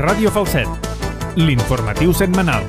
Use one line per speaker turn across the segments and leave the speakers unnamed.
Ràdio Falset, l'informatiu setmanal.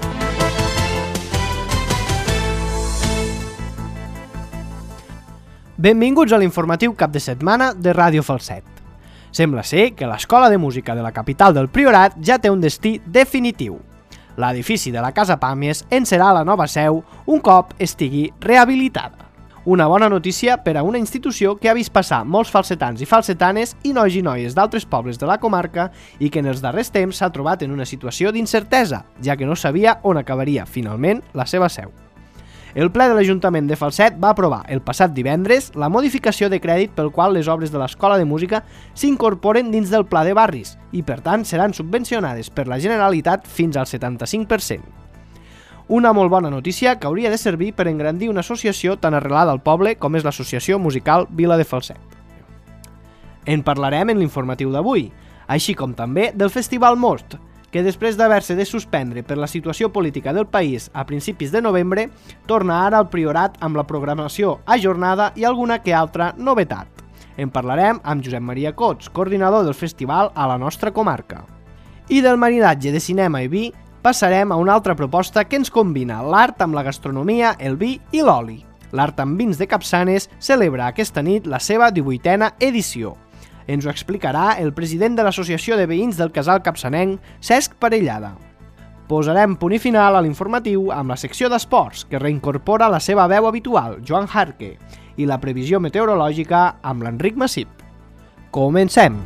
Benvinguts a l'informatiu cap de setmana de Ràdio Falset. Sembla ser que l'Escola de Música de la capital del Priorat ja té un destí definitiu. L'edifici de la Casa Pàmies en serà la nova seu un cop estigui rehabilitada. Una bona notícia per a una institució que ha vist passar molts falsetans i falsetanes i nois i noies d'altres pobles de la comarca i que en els darrers temps s'ha trobat en una situació d'incertesa, ja que no sabia on acabaria finalment la seva seu. El ple de l'Ajuntament de Falset va aprovar el passat divendres la modificació de crèdit pel qual les obres de l'Escola de Música s'incorporen dins del Pla de Barris i, per tant, seran subvencionades per la Generalitat fins al 75%. Una molt bona notícia que hauria de servir per engrandir una associació tan arrelada al poble com és l'Associació Musical Vila de Falset. En parlarem en l'informatiu d'avui, així com també del Festival Most, que després d'haver-se de suspendre per la situació política del país a principis de novembre, torna ara al Priorat amb la programació ajornada i alguna que altra novetat. En parlarem amb Josep Maria Cots, coordinador del festival a la nostra comarca. I del maridatge de cinema i vi passarem a una altra proposta que ens combina l'art amb la gastronomia, el vi i l'oli. L'Art amb vins de Capçanes celebra aquesta nit la seva 18a edició. Ens ho explicarà el president de l'Associació de Veïns del Casal Capçanenc, Cesc Parellada. Posarem punt i final a l'informatiu amb la secció d'esports, que reincorpora la seva veu habitual, Joan Jarque, i la previsió meteorològica amb l'Enric Massip. Comencem!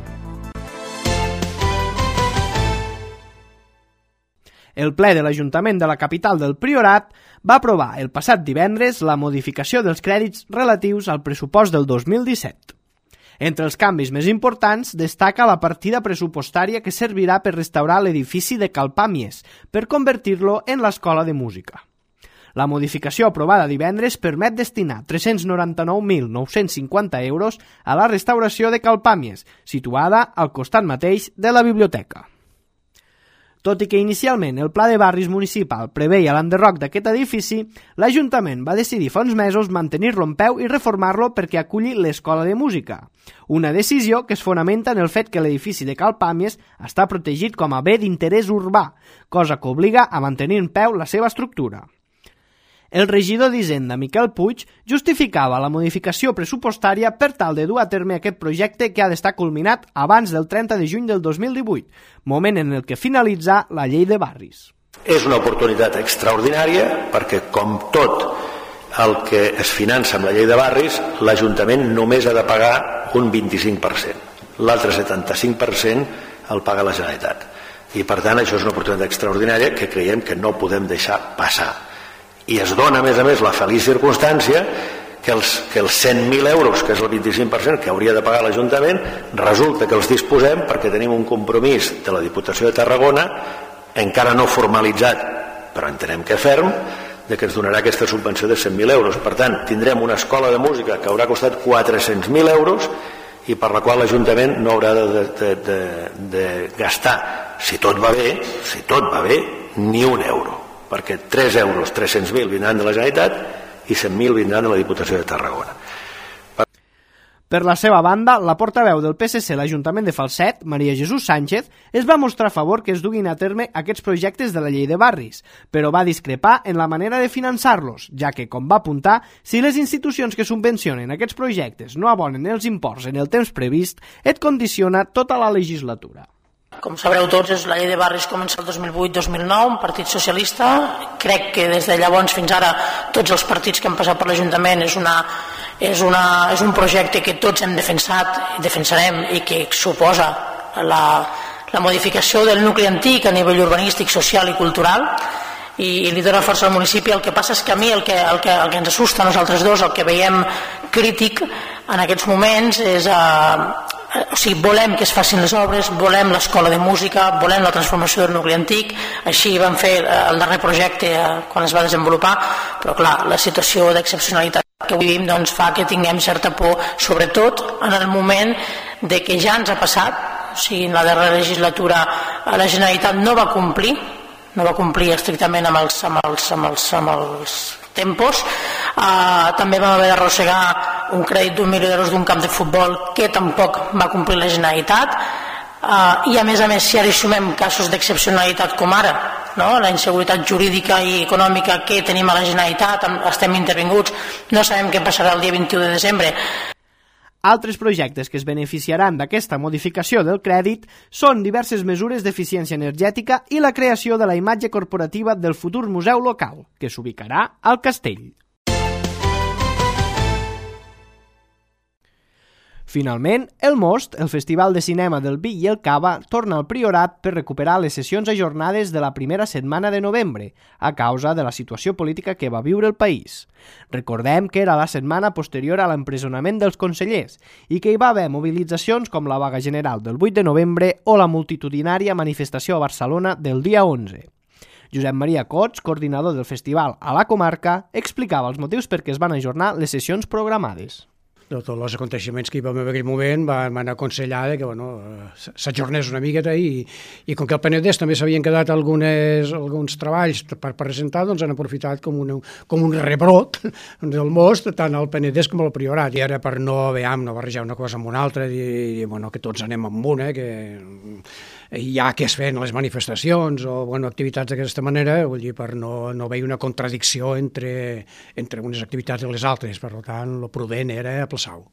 El ple de l'Ajuntament de la capital del Priorat va aprovar el passat divendres la modificació dels crèdits relatius al pressupost del 2017. Entre els canvis més importants destaca la partida pressupostària que servirà per restaurar l'edifici de Cal Pàmies per convertir-lo en l'Escola de Música. La modificació aprovada divendres permet destinar 399.950 euros a la restauració de Cal Pàmies, situada al costat mateix de la biblioteca. Tot i que inicialment el Pla de Barris Municipal preveia l'enderroc d'aquest edifici, l'Ajuntament va decidir fa uns mesos mantenir-lo en peu i reformar-lo perquè aculli l'Escola de Música. Una decisió que es fonamenta en el fet que l'edifici de Cal Pàmies està protegit com a bé d'interès urbà, cosa que obliga a mantenir en peu la seva estructura. El regidor d'Hisenda, Miquel Puig, justificava la modificació pressupostària per tal de dur a terme aquest projecte que ha d'estar culminat abans del 30 de juny del 2018, moment en el que finalitza la llei de barris.
És una oportunitat extraordinària perquè, com tot el que es finança amb la llei de barris, l'Ajuntament només ha de pagar un 25%. L'altre 75% el paga la Generalitat. I, per tant, això és una oportunitat extraordinària que creiem que no podem deixar passar. I es dona, a més, la feliç circumstància que els 100.000 euros, que és el 25% que hauria de pagar l'Ajuntament, resulta que els disposem perquè tenim un compromís de la Diputació de Tarragona, encara no formalitzat, però entenem que ferm, de que ens donarà aquesta subvenció de 100.000 euros. Per tant, tindrem una escola de música que haurà costat 400.000 euros i per la qual l'Ajuntament no haurà de gastar, si tot va bé, ni un euro. Perquè 3 euros, 300.000 vindran de la Generalitat i 100.000 vindran de la Diputació de Tarragona.
Per la seva banda, la portaveu del PSC a l'Ajuntament de Falset, Maria Jesús Sánchez, es va mostrar a favor que es duguin a terme aquests projectes de la llei de barris, però va discrepar en la manera de finançar-los, ja que, com va apuntar, si les institucions que subvencionen aquests projectes no abonen els imports en el temps previst, et condiciona tota la legislatura.
Com sabreu tots, la llei de barris comença el 2008-2009, un partit socialista. Crec que des de llavors fins ara tots els partits que han passat per l'Ajuntament és un projecte que tots hem defensat i defensarem i que suposa la modificació del nucli antic a nivell urbanístic, social i cultural i li dona força al municipi. El que passa és que a mi el que ens assusta a nosaltres dos, el que veiem crític en aquests moments és volem que es facin les obres, volem l'escola de música, volem la transformació del nucli antic, així vam fer el darrer projecte quan es va desenvolupar, però clar, la situació d'excepcionalitat que vivim fa que tinguem certa por, sobretot en el moment de que ja ens ha passat, o sigui, en la darrera legislatura la Generalitat no va complir estrictament amb els tempos. També vam haver d'arrossegar un crèdit d'1 milió d'euros d'un camp de futbol que tampoc va complir la Generalitat. I a més, si ara hi sumem casos d'excepcionalitat com ara, no? La inseguretat jurídica i econòmica que tenim a la Generalitat, estem intervinguts, no sabem què passarà el dia 21 de desembre.
Altres projectes que es beneficiaran d'aquesta modificació del crèdit són diverses mesures d'eficiència energètica i la creació de la imatge corporativa del futur museu local, que s'ubicarà al Castell. Finalment, el Most, el Festival de Cinema del Vi i el Cava, torna al Priorat per recuperar les sessions ajornades de la primera setmana de novembre, a causa de la situació política que va viure el país. Recordem que era la setmana posterior a l'empresonament dels consellers i que hi va haver mobilitzacions com la vaga general del 8 de novembre o la multitudinària manifestació a Barcelona del dia 11. Josep Maria Cots, coordinador del festival a la comarca, explicava els motius per què es van ajornar les sessions programades.
Tots els aconteixements que hi vam en aquell moment van aconsellar que s'ajornés una miqueta i com que al Penedès també s'havien quedat alguns treballs per presentar, doncs han aprofitat com un rebrot del Most, tant al Penedès com al Priorat. I ara per no barrejar una cosa amb una altra, dir que tots anem amb una, que ja que es feien les manifestacions o activitats d'aquesta manera, vull dir, per no haver una contradicció entre unes activitats i les altres. Per tant, el prudent era aplaçar-ho.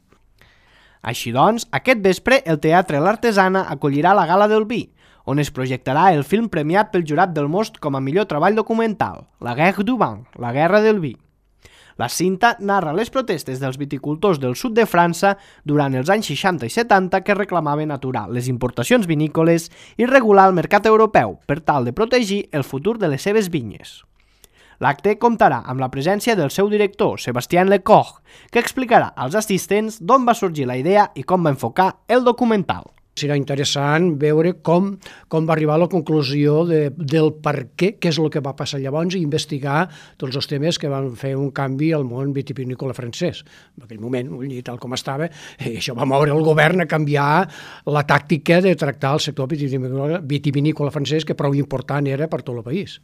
Així doncs, aquest vespre el Teatre L'Artesana acollirà la Gala del Vi, on es projectarà el film premiat pel jurat del Most com a millor treball documental, La Guerre du Vin, la Guerra del Vi. La cinta narra les protestes dels viticultors del sud de França durant els anys 60 i 70 que reclamaven aturar les importacions vinícoles i regular el mercat europeu per tal de protegir el futur de les seves vinyes. L'acte comptarà amb la presència del seu director, Sébastien Lecoq, que explicarà als assistents d'on va sorgir la idea i com va enfocar el documental.
Serà interessant veure com va arribar a la conclusió del per què és el que va passar llavors i investigar tots els temes que van fer un canvi al món vitivinícola francès. En aquell moment, tal com estava, això va moure el govern a canviar la tàctica de tractar el sector vitivinícola francès, que prou important era per tot el país.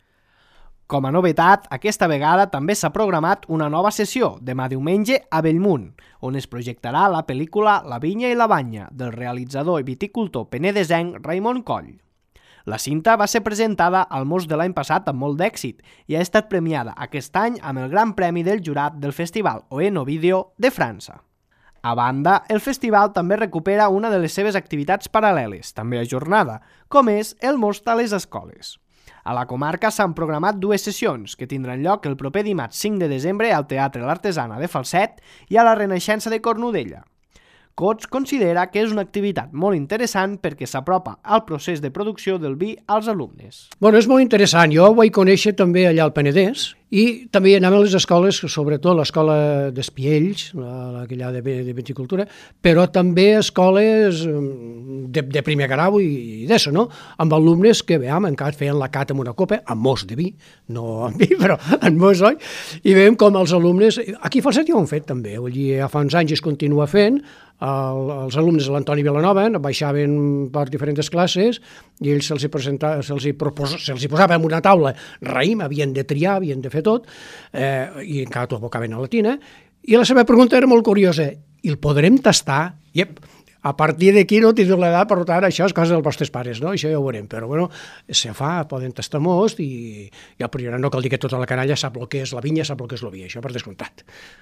Com a novetat, aquesta vegada també s'ha programat una nova sessió, demà diumenge a Bellmunt, on es projectarà la pel·lícula La vinya i la banya, del realitzador i viticultor penedesenc Raimon Coll. La cinta va ser presentada al Most de l'any passat amb molt d'èxit i ha estat premiada aquest any amb el Gran Premi del Jurat del Festival Oeno Video de França. A banda, el festival també recupera una de les seves activitats paral·leles, també ajornada, com és el Most a les escoles. A la comarca s'han programat dues sessions, que tindran lloc el proper dimarts 5 de desembre al Teatre L'Artesana de Falset i a la Renaixença de Cornudella. Cots considera que és una activitat molt interessant perquè s'apropa al procés de producció del vi als alumnes.
És molt interessant. Jo ho vaig conèixer també allà al Penedès i també anàvem a les escoles, sobretot l'escola d'Espiells, aquella de viticultura, però també escoles de primer grau i d'això, no? Amb alumnes que, encara feien la cata amb una copa, amb most de vi, no amb vi, però amb most, oi? I veiem com els alumnes, aquí a Falset ja ho han fet també, vull dir, fa uns anys es continua fent, els alumnes de l'Antoni Vilanova baixaven per diferents classes i ells se'ls posava en una taula raïm, havien de triar, havien de fer tot, i encara t'ho abocaven a la tina, i la seva pregunta era molt curiosa: i el podrem tastar? Iep, a partir d'aquí no tindré l'edat, per tant, això és cosa dels vostres pares, no? Això ja ho veurem, però bueno, se fa, poden tastar most i al Priorat no cal dir que tota la canalla sap el que és la vinya, sap el que és el vi, això per descomptat.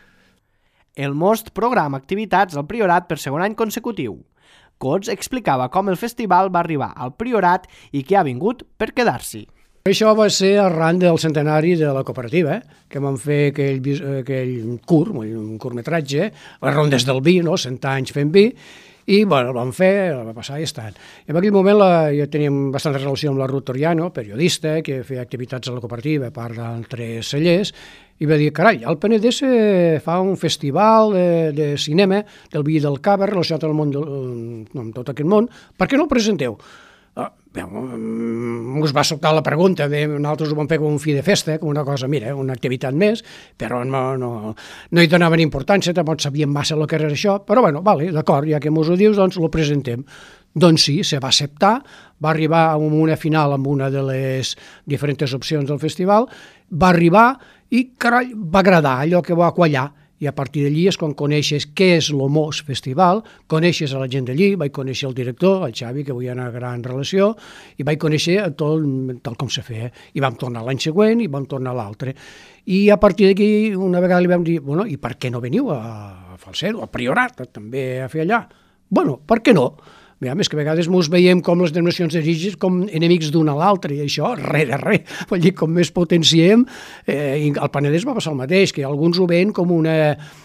El Most programa activitats al Priorat per segon any consecutiu. Cots explicava com el festival va arribar al Priorat i que ha vingut per quedar-s'hi.
Això va ser arran del centenari de la cooperativa, que vam fer aquell un curtmetratge, les rondes del vi, 100 anys fent vi, i el vam fer, el va passar i estant. I en aquell moment jo teníem bastanta relació amb la Ruth Toriano, periodista, que feia activitats a la cooperativa, a part d'altres cellers, i va dir, carai, al Penedès fa un festival de cinema del vi i del cava relacionat amb tot aquest món, per què no el presenteu? Us va sobtar la pregunta, nosaltres ho vam fer com un fi de festa, com una cosa, mira, una activitat més, però no hi donaven importància, tampoc sabíem massa el que era això, però bueno, vale, d'acord, ja que mos ho dius, doncs ho presentem. Doncs sí, se va acceptar, va arribar a una final amb una de les diferents opcions del festival, va arribar i, carai, va agradar allò que va quallar. i a partir d'allí és quan coneixes què és el MOS Festival, coneixes a la gent d'allí, vaig conèixer el director, el Xavi, que avui hi ha una gran relació, i vaig conèixer tot tal com se feia. I vam tornar l'any següent i vam tornar l'altre. I a partir d'aquí una vegada li vam dir, bueno, i per què no veniu a Falset, a Priorat, també a fer allà? Bueno, per què no? Més que a vegades ens veiem com les denominacions d'origen com enemics d'una a l'altra, i això, res. Vull dir, com més potenciem, i al Penedès va passar el mateix, que alguns ho veien com un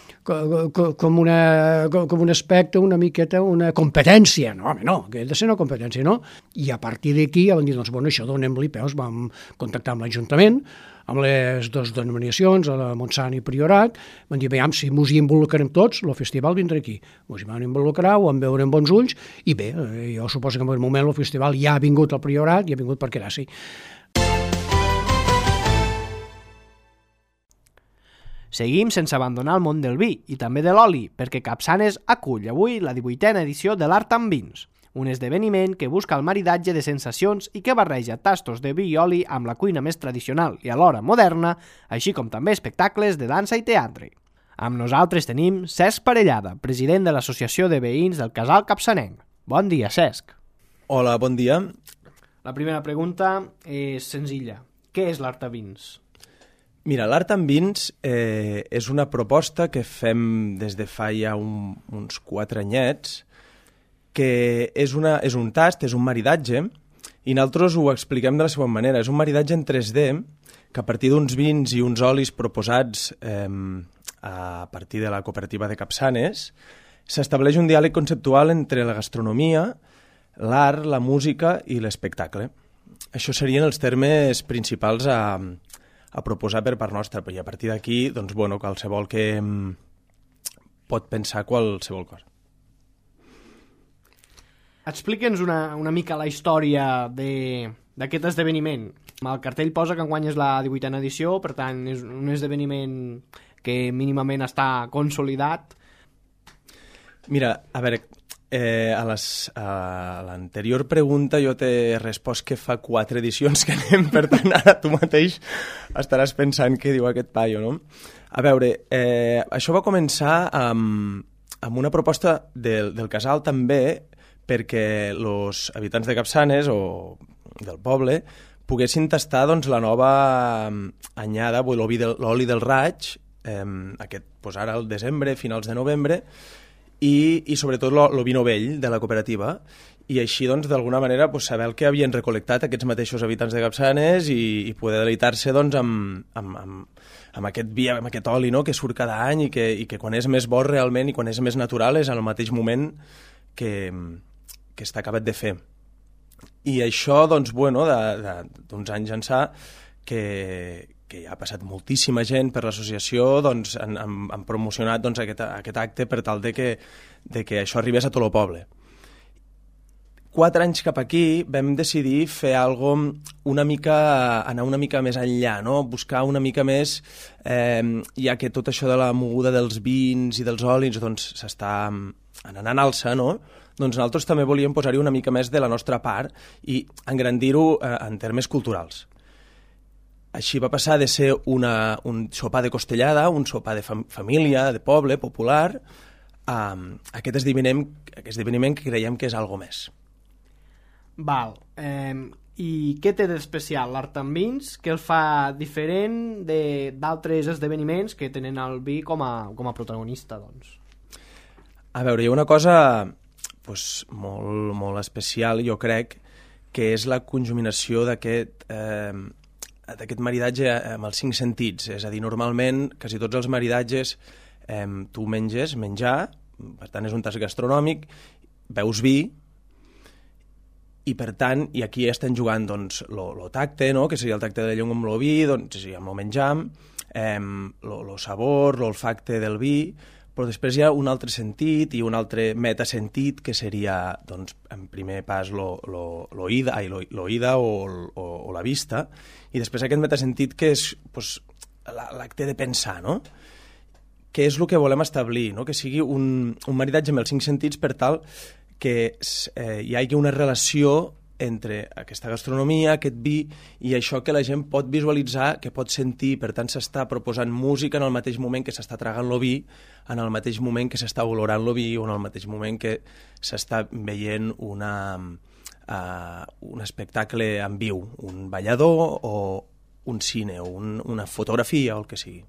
aspecte, una miqueta, una competència. No, home, no, que ha de ser una competència, no? I a partir d'aquí ja vam dir, doncs, bueno, això donem-li peus, vam contactar amb l'Ajuntament, amb les dues denominacions, a la Montsant i Priorat, vam dir, veiem, si ens hi involucrem tots, el festival vindrà aquí. Ens hi vam involucrar, ho vam veure amb bons ulls, i bé, jo suposo que en un moment el festival ja ha vingut al Priorat i ha vingut per quedar-s'hi.
Seguim sense abandonar el món del vi i també de l'oli, perquè Capçanes acull avui la 18a edició de l'Art amb Vins, un esdeveniment que busca el maridatge de sensacions i que barreja tastos de vi i oli amb la cuina més tradicional i alhora moderna, així com també espectacles de dansa i teatre. Amb nosaltres tenim Cesc Parellada, president de l'Associació de Veïns del Casal Capçanenc. Bon dia, Cesc.
Hola, bon dia.
La primera pregunta és senzilla. Què és l'Art amb Vins?
Mira, l'Art amb Vins és una proposta que fem des de fa ja uns 4 anyets, que és un tast, és un maridatge, i nosaltres ho expliquem de la següent manera. És un maridatge en 3D, que a partir d'uns vins i uns olis proposats a partir de la cooperativa de Capçanes, s'estableix un diàleg conceptual entre la gastronomia, l'art, la música i l'espectacle. Això serien els termes principals a proposar per part nostra, i a partir d'aquí, doncs, bueno, qualsevol que pot pensar qualsevol cosa.
Explica'ns una mica la història d'aquest esdeveniment. El cartell posa que enguany és la 18a edició, per tant és un esdeveniment que mínimament està consolidat.
Mira, a veure, a l'anterior pregunta jo t'he respost que fa 4 edicions que anem, per tant ara tu mateix estaràs pensant què diu aquest paio, no? A veure, això va començar amb una proposta del casal també, perquè els habitants de Capçanes o del poble poguessin tastar doncs, la nova anyada, l'oli del raig, aquest ara al desembre, finals de novembre, i sobretot el vi novell de la cooperativa, i així doncs, d'alguna manera saber el que havien recol·lectat aquests mateixos habitants de Capçanes i poder deleitar-se doncs, amb aquest vi, amb aquest oli, no?, que surt cada any i que quan és més bo realment i quan és més natural és al mateix moment que està acabat de fer. I això, doncs, bueno, d'uns anys ençà, que ja ha passat moltíssima gent per l'associació, doncs, han promocionat doncs, aquest acte per tal de que això arribés a tot el poble. 4 anys cap aquí vam decidir fer anar una mica més enllà, no? Buscar una mica més, ja que tot això de la moguda dels vins i dels olis doncs, s'està anant en alça, no? Doncs nosaltres també volíem posar-hi una mica més de la nostra part i engrandir-ho en termes culturals. Així va passar de ser un sopar de costellada, un sopar de família, de poble, popular, a aquest esdeveniment que creiem que és algo més.
Val. I què té d'especial l'Art amb Vins que el fa diferent d'altres esdeveniments que tenen el vi com a protagonista, doncs?
A veure, hi ha una cosa molt, molt especial, jo crec, que és la conjuminació d'aquest maridatge amb els 5 sentits. És a dir, normalment, quasi tots els maridatges, tu menges menjar, per tant és un tast gastronòmic, veus vi, i per tant, i aquí estem jugant doncs, el tacte, no?, que seria el tacte de la llengua amb el vi, doncs, amb el menjar, el sabor, l'olfacte del vi, però després hi ha un altre sentit i un altre metasentit que seria, doncs, en primer pas l'oïda o la vista, i després aquest metasentit que és l'acte de pensar, no? Que és el que volem establir, no? Que sigui un maridatge amb els 5 sentits per tal que hi hagi una relació entre aquesta gastronomia, aquest vi i això que la gent pot visualitzar, que pot sentir. Per tant, s'està proposant música en el mateix moment que s'està tragant el vi, en el mateix moment que s'està olorant el vi o en el mateix moment que s'està veient un espectacle en viu, un ballador o un cine o una fotografia o el que sigui.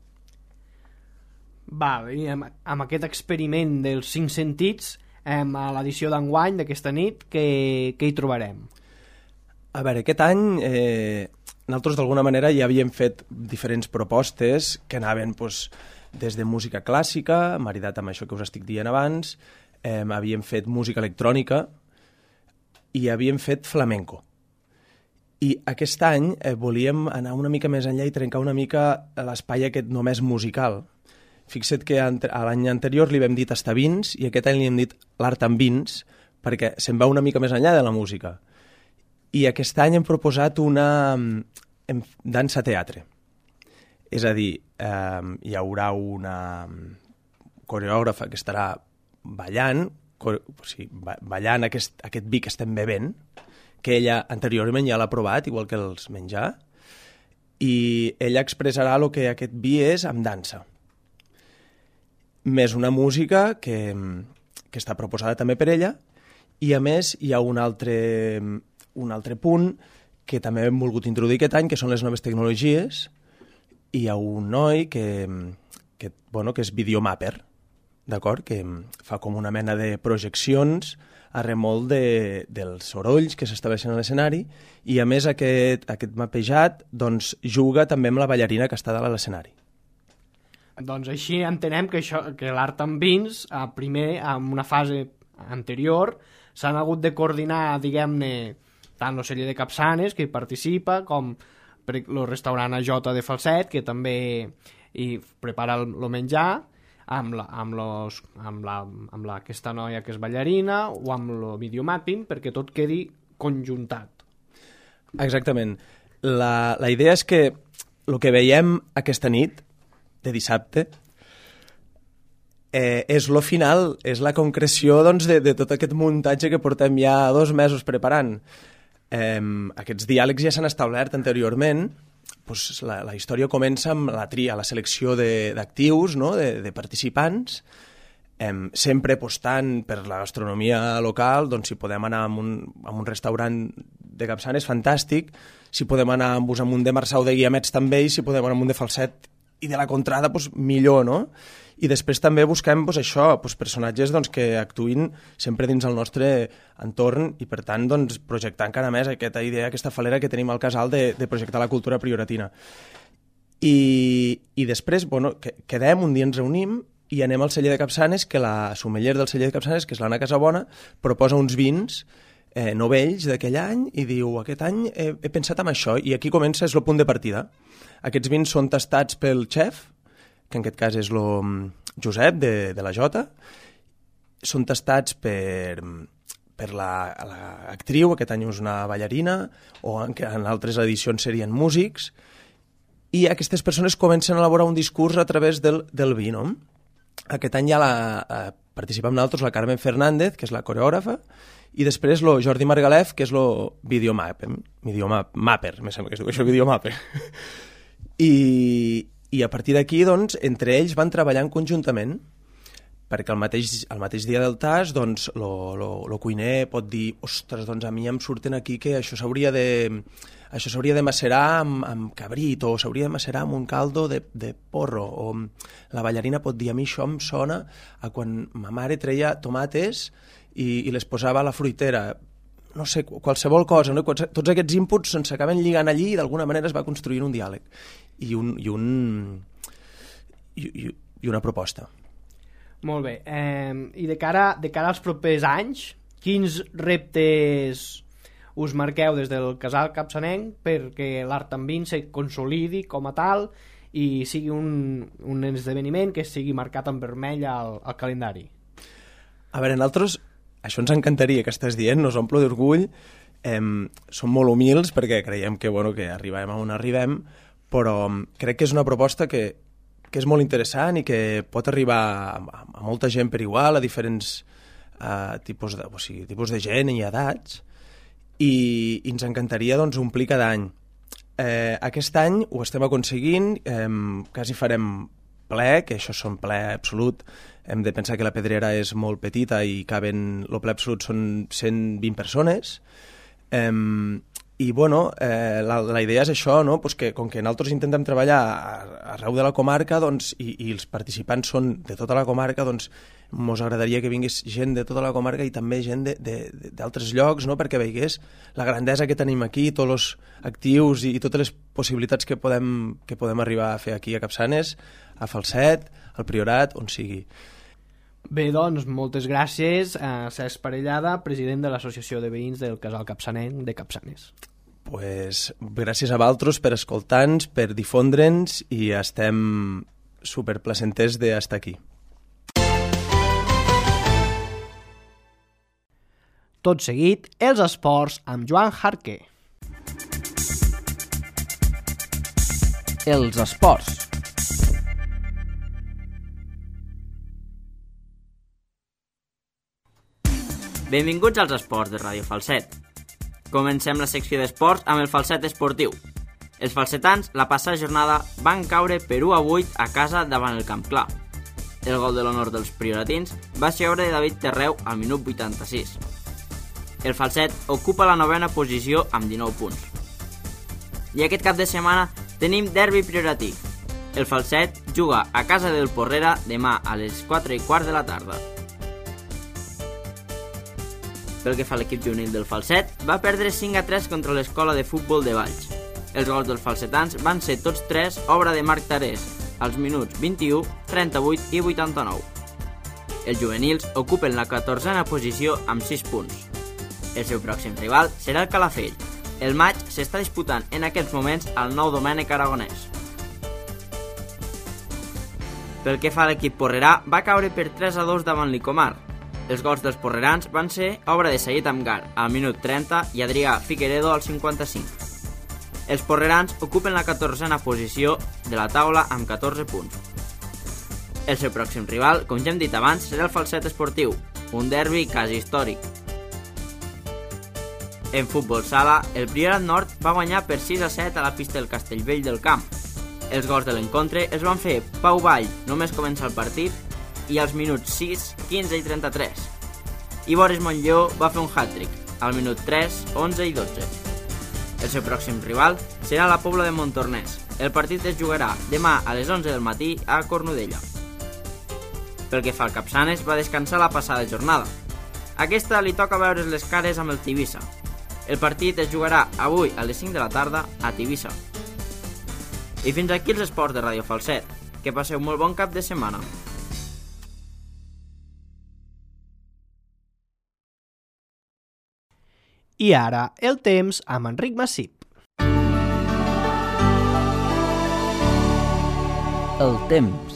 Val, i amb aquest experiment dels 5 sentits, a l'edició d'enguany d'aquesta nit, què hi trobarem?
A veure, aquest any nosaltres d'alguna manera ja havíem fet diferents propostes que anaven des de música clàssica, maridat amb això que us estic dient abans, havíem fet música electrònica i havíem fet flamenco. I aquest any volíem anar una mica més enllà i trencar una mica l'espai aquest només musical. Fixa't que a l'any anterior li vam dir tastar vins i aquest any li hem dit l'art amb vins perquè se'n va una mica més enllà de la música. I aquest any hem proposat una dansa-teatre. És a dir, hi haurà una coreògrafa que estarà ballant, ballant aquest vi que estem bevent, que ella anteriorment ja l'ha provat, igual que els menjar, i ella expressarà el que aquest vi és amb dansa. Més una música que està proposada també per ella, i a més hi ha un altre punt que també hem volgut introduir aquest any, que són les noves tecnologies. Hi ha un noi que és videomapper, d'acord? Que fa com una mena de projeccions a remolc dels sorolls que s'estableixen a l'escenari i, a més, aquest mapejat juga també amb la ballarina que està dalt a l'escenari.
Doncs així entenem que l'art amb vins, primer, en una fase anterior, s'han hagut de coordinar, diguem-ne, tant el celler de Capçanes, que hi participa, com el restaurant Jota de Falset, que també hi prepara el menjar, amb aquesta noia que és ballarina, o amb el videomapping, perquè tot quedi conjuntat.
Exactament. La idea és que el que veiem aquesta nit, de dissabte, és lo final, és la concreció de tot aquest muntatge que portem ja 2 mesos preparant. Aquests diàlegs ja s'han establert anteriorment. La història comença amb la selecció d'actius, no? de participants, sempre apostant per la gastronomia local. Si podem anar a un restaurant de Capçanes, fantàstic. Si podem anar amb un de Marçà o de Guiamets, també, i si podem anar amb un de Falset i de la Contrada, millor, no? I després també busquem personatges que actuïn sempre dins el nostre entorn i, per tant, projectar encara més aquesta idea, aquesta falera que tenim al casal de projectar la cultura prioratina. I després, quedem, un dia ens reunim i anem al celler de Capçanes, que la sommelier del celler de Capçanes, que és l'Anna Casabona, proposa uns vins novells d'aquell any i diu, aquest any he pensat en això, i aquí comença, és el punt de partida. Aquests vins són tastats pel xef, que en aquest cas és el Josep de la Jota, són tastats per l'actriu, aquest any és una ballarina, o en altres edicions serien músics, i aquestes persones comencen a elaborar un discurs a través del vi, no? Aquest any ja participa amb nosaltres la Carmen Fernández, que és la coreògrafa, i després el Jordi Margalef, que és el videomapper, me sembla que es diu això, videomapper. I a partir d'aquí, entre ells van treballant conjuntament, perquè el mateix dia del tas, el cuiner pot dir, ostres, a mi em surten aquí que això s'hauria de macerar amb cabrit, o s'hauria de macerar amb un caldo de porro, o la ballarina pot dir, a mi això em sona a quan ma mare treia tomates i les posava a la fruitera. No sé, qualsevol cosa, no? Tots aquests inputs s'acaben lligant allí i d'alguna manera es va construint un diàleg i una proposta.
Molt bé. I de cara als propers anys, quins reptes us marqueu des del casal capçanenc perquè l'art amb vins se consolidi com a tal i sigui un esdeveniment que sigui marcat en vermell al calendari?
A veure, nosaltres, això ens encantaria que estàs dient, nos omple d'orgull, som molt humils perquè creiem que arribem a on arribem, però crec que és una proposta que és molt interessant i que pot arribar a molta gent per igual, a diferents tipus de gent i edats, i ens encantaria doncs, omplir cada any. Aquest any ho estem aconseguint, quasi farem ple, que això són ple absolut. Hem de pensar que la Pedrera és molt petita i caben, el ple absolut són 120 persones. I bueno, la idea és això, no? Pues que com que nosaltres intentem treballar arreu de la comarca, doncs, i els participants són de tota la comarca, doncs ens agradaria que vingués gent de tota la comarca i també gent d'altres llocs, no? Perquè veigués la grandesa que tenim aquí, tots els actius i totes les possibilitats que podem arribar a fer aquí a Capçanes, a Falset, al Priorat, on sigui.
Bé, doncs, moltes gràcies a Cesc Parellada, president de l'Associació de Veïns del Casal Capçanenc de Capçanes.
Pues, gràcies a vosaltres per escoltar-nos, per difondre'ns i estem superplacenters d'estar aquí.
Tot seguit, els esports amb Joan Jarqué.
Els esports.
Benvinguts als esports de Ràdio Falset. Comencem la secció d'esports amb el falset esportiu. Els falsetans la passada jornada van caure per 1-8 a casa davant el Camp Clar. El gol de l'honor dels prioratins va ser obra de David Terreu al minut 86. El falset ocupa la 9ª posició amb 19 punts. I aquest cap de setmana tenim derbi prioratí. El falset juga a casa del Porrera demà a les 4:15 de la tarda. Pel que fa a l'equip juvenil del falset, va perdre 5-3 contra l'escola de futbol de Valls. Els gols dels falsetans van ser tots 3 obra de Marc Tarés, als minuts 21, 38 i 89. Els juvenils ocupen la 14ª posició amb 6 punts. El seu pròxim rival serà el Calafell. El maig s'està disputant en aquests moments al Nou Domènec Aragonès. Pel que fa a l'equip porrerà, va caure per 3-2 davant l'Icomar. Els gols dels porrerans van ser obra de Sayed Amgar al minut 30 i Adrià Figueredo al 55. Els porrerans ocupen la 14ª posició de la taula amb 14 punts. El seu pròxim rival, com ja hem dit abans, serà el falset esportiu, un derbi quasi històric. En futbol sala, el Priorat Nord va guanyar per 6-7 a la pista del Castellvell del Camp. Els gols de l'encontre es van fer Pau Vall només començar el partit i als minuts 6, 15 i 33. I Boris Montlló va fer un hat-trick al minut 3, 11 i 12. El seu pròxim rival serà la Pobla de Montornès. El partit es jugarà demà a les 11 del matí a Cornudella. Pel que fa al Capçanes, va descansar la passada jornada. Aquesta li toca veure les cares amb el Tivissa. El partit es jugarà avui a les 5 de la tarda a Tivissa. I fins aquí els esports de Ràdio Falset. Que passeu molt bon cap de setmana.
I ara, el temps amb Enric Massip.
El temps.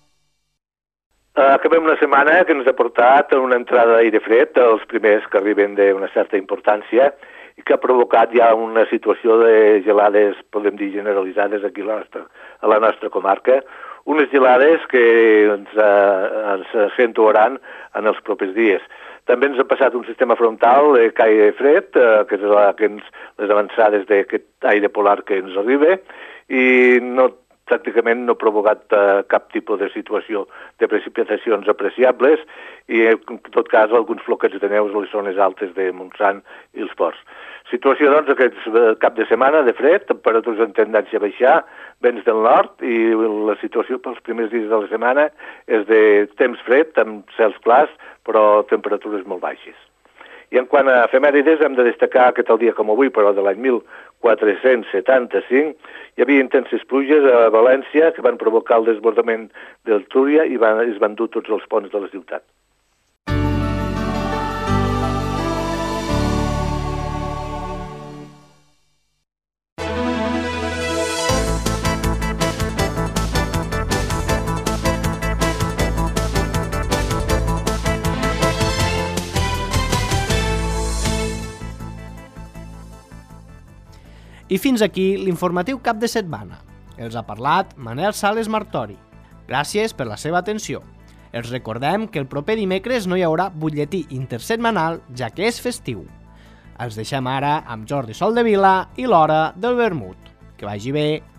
Acabem una setmana que ens ha portat una entrada d'aire fred, els primers que arriben d'una certa importància, i que ha provocat ja una situació de gelades, podem dir, generalitzades aquí a la nostra comarca, unes gelades que ens acentuaran en els propers dies. També ens ha passat un sistema frontal de caire fred, que és les avançades d'aquest aire polar que ens arriba, i pràcticament no ha provocat cap tipus de situació de precipitacions apreciables, i en tot cas alguns floquets de neu a les zones altes de Montsant i els Ports. Situació, doncs, aquest cap de setmana de fred, temperatures en tendència a baixar, vents del nord, i la situació pels primers dies de la setmana és de temps fred, amb cels clars, però temperatures molt baixes. I en quant a efemèrides, hem de destacar que tal dia com avui, però de l'any 1475, hi havia intenses pluges a València que van provocar el desbordament del Túria i es van dur tots els ponts de la ciutat.
I fins aquí l'informatiu cap de setmana. Els ha parlat Manel Sales Martori. Gràcies per la seva atenció. Els recordem que el proper dimecres no hi haurà butlletí intersetmanal, ja que és festiu. Els deixem ara amb Jordi Soldevila i l'hora del vermut. Que vagi bé.